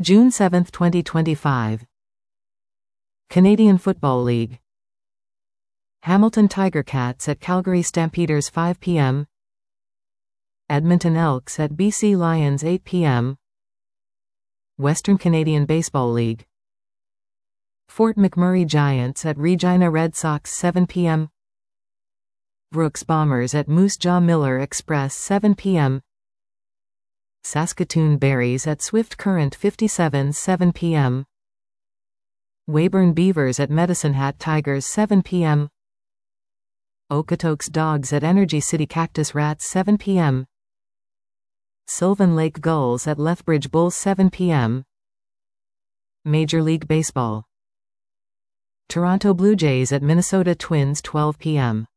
June 7, 2025. Canadian Football League. Hamilton Tiger-Cats at Calgary Stampeders 5 p.m. Edmonton Elks at BC Lions 8 p.m. Western Canadian Baseball League. Fort McMurray Giants at Regina Red Sox 7 p.m. Brooks Bombers at Moose Jaw Miller Express 7 p.m. Saskatoon Berries at Swift Current 57 7 p.m. Weyburn Beavers at Medicine Hat Tigers 7 p.m. Okotoks Dogs at Energy City Cactus Rats 7 p.m. Sylvan Lake Gulls at Lethbridge Bulls 7 p.m. Major League Baseball. Toronto Blue Jays at Minnesota Twins 12 p.m.